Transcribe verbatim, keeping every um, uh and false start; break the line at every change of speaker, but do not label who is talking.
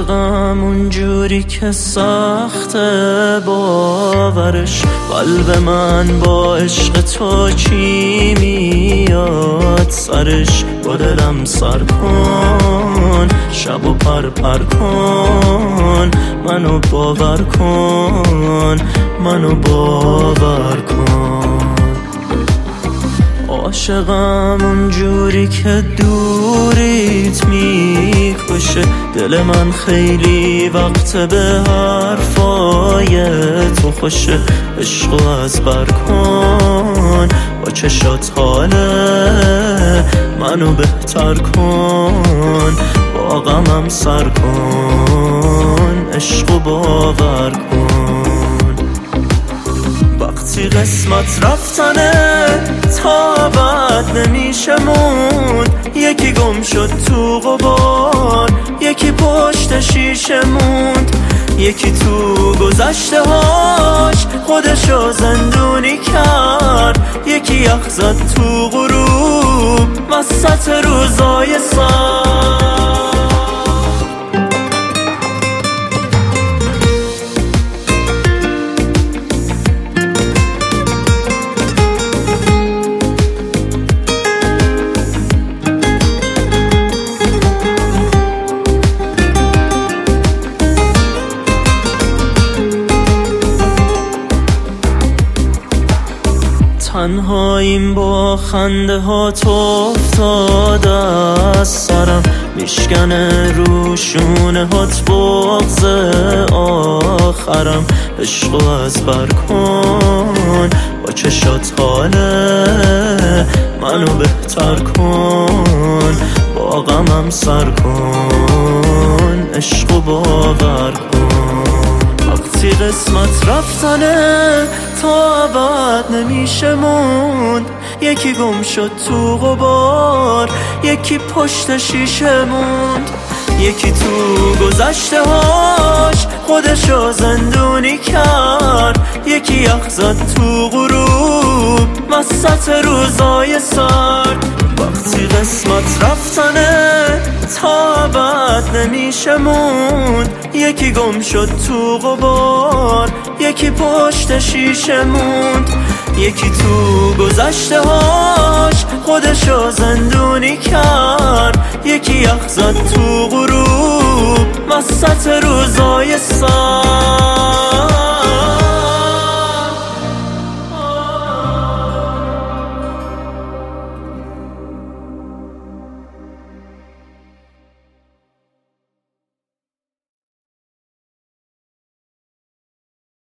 عاشقم اونجوری که سخته باورش، قلب من با عشق تو چی میاد سرش. با دلم سر کن شب و پر پر کن، منو باور کن منو باور کن. عاشقم اونجوری که دوریت میکشه، دل من خیلی وقت به حرفای تو خوشه. عشقو از بر کن با چشات حاله منو بهتر کن، با غمم سر کن عشقو باور کن. وقتی قسمت رفتنه تا بعد نمیشه موند، یکی گم شد تو غبار، یکی پشت شیشه موند، یکی تو گذشته هاش خودشو زندونی کرد، یکی یخ زد تو غروب وسط روزای سر. تنهاییم با خنده ها تو افتاده از سرم، میشکنه روشونه هات بغض آخرم. عشقو از بر کن با چشات حاله منو بهتر کن، با غمم سر کن عشقو باور کن. وقتی قسمت رفتنه تا بعد نمیشه موند، یکی گم شد تو غبار، یکی پشت شیشه موند، یکی تو گذشته هاش خودشو زندونی کرد، یکی یخ زد تو غروب وسط روزای سرد. وقتی قسمت رفتنه تا بعد نمیشه موند، یکی گم شد تو غبار، یکی پشت شیشه موند، یکی تو گذشته هاش خودشو زندونی کرد، یکی یخ زد تو غروب وسط روزای سر.